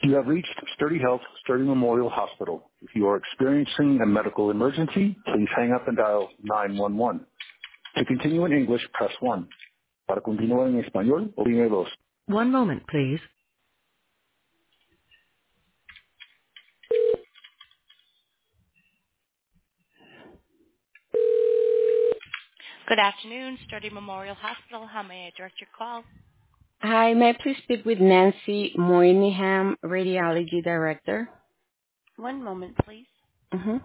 You have reached Sturdy Health, Sturdy Memorial Hospital. If you are experiencing a medical emergency, please hang up and dial 911. To continue in English, press 1. Para continuar en español, oprime 2. One moment, please. Good afternoon, Sturdy Memorial Hospital. How may I direct your call? Hi, may I please speak with Nancy Moynihan, Radiology Director? One moment, please. Mm-hmm.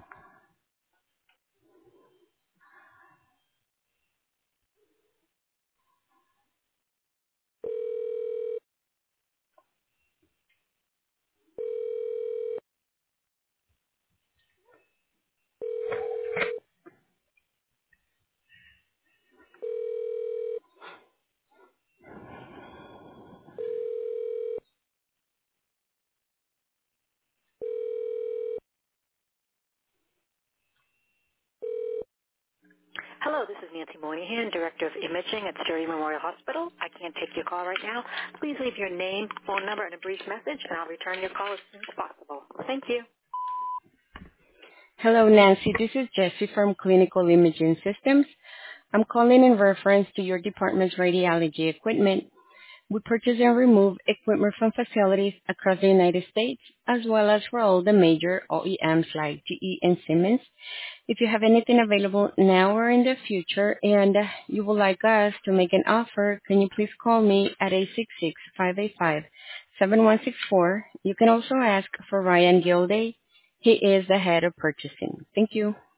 Hello, this is Nancy Moynihan, Director of Imaging at Sturdy Memorial Hospital. I can't take your call right now. Please leave your name, phone number, and a brief message, and I'll return your call as soon as possible. Thank you. Hello, Nancy. This is Jessie from Clinical Imaging Systems. I'm calling in reference to your department's radiology equipment. We purchase and remove equipment from facilities across the United States, as well as for all the major OEMs like GE and Siemens. If you have anything available now or in the future and you would like us to make an offer, can you please call me at 866-585-7164. You can also ask for Ryan Gilday. He is the head of purchasing. Thank you.